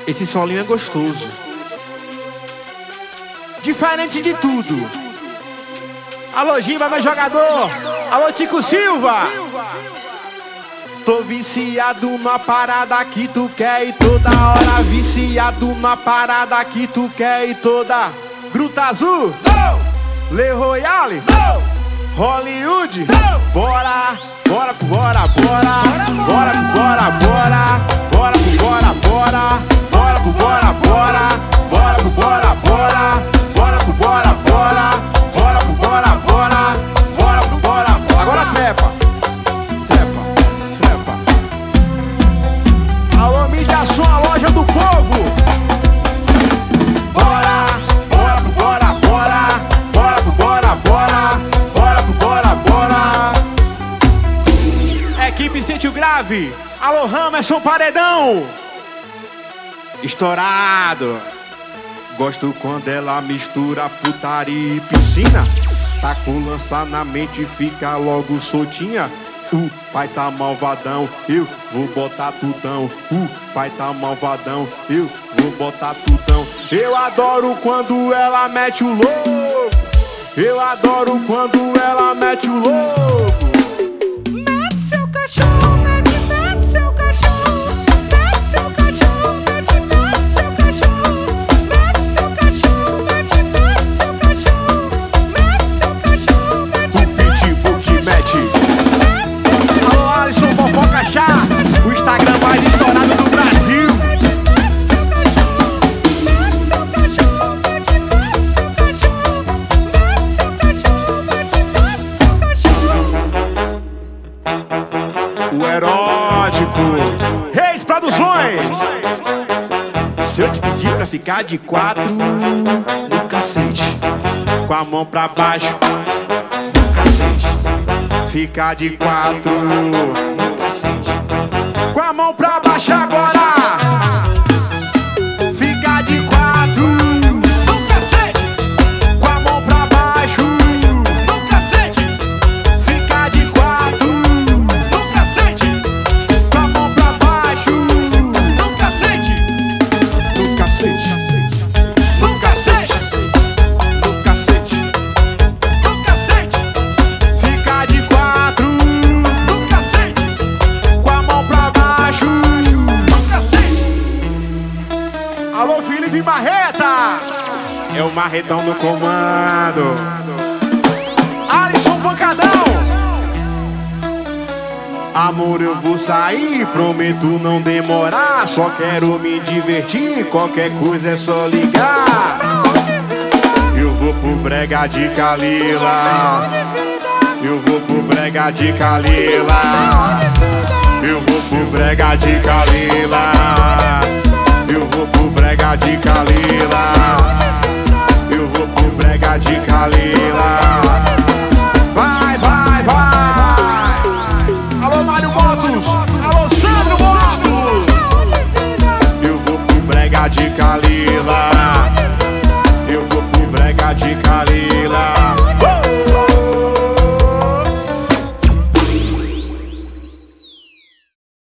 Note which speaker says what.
Speaker 1: Esse solinho é gostoso. Diferente de tudo. Alô, Giba, meu jogador. Alô, Tico Silva. Tô viciado numa parada que tu quer e toda hora. Viciado numa parada que tu quer e toda. Gruta Azul, Le Royale, Hollywood. Bora, bora, bora, bora. Bora, bora, bora. Bora, bora, bora. Bora, bora, bora. Bora, bora, bora. Bora, bora, bora. Bora, bora, bora. Bora, bora, bora. Agora trepa. Trepa, trepa. Alô, mídia som, a loja do povo. Bora, bora, bora, bora. Bora, bora, bora. Bora, bora, bora. Equipe Sente o Grave. Alô, Ramerson Paredão. Estourado. Gosto quando ela mistura putaria e piscina. Tá com lança na mente e fica logo soltinha. O pai tá malvadão, eu vou botar tudão. O pai tá malvadão, eu vou botar tudão. Eu adoro quando ela mete o louco. Eu adoro quando ela mete o louco.
Speaker 2: Mete seu cachorro, mete seu cachorro. Mete seu cachorro, mete seu cachorro. Mete seu cachorro, mete seu cachorro. Mete seu cachorro, mete
Speaker 1: O pitbull que mete. Alô, Alisson Fofoca Chá, o Instagram mais estourado do Brasil.
Speaker 2: Mete seu cachorro, mete seu cachorro. Mete seu cachorro, mete seu cachorro. Mete seu cachorro.
Speaker 1: O erótico Reis Produções. Se eu te pedir pra ficar de quatro no cacete, com a mão pra baixo no cacete, ficar de quatro no cacete, com a mão pra baixo agora. Ficar de quatro no cacete, com a mão pra baixo no cacete, ficar de quatro no cacete, com a mão pra baixo no cacete, no cacete, no cacete, no cacete, no cacete, ficar de quatro no cacete, com a mão pra baixo no cacete. Alô, Felipe Marreta, é o Marretão no comando. Alisson Pancadão. Amor, eu vou sair, prometo não demorar. Só quero me divertir, qualquer coisa é só ligar. Eu vou pro brega de Kalila. Eu vou pro brega de Kalila. Eu vou pro brega de Kalila. Eu vou pro brega de Kalila. Eu vou pro brega de Kalila. Vai, vai, vai. Alô, Mário Motos. Alô, Sandro Motos. Eu vou pro brega de Kalila. Eu vou pro brega de Kalila.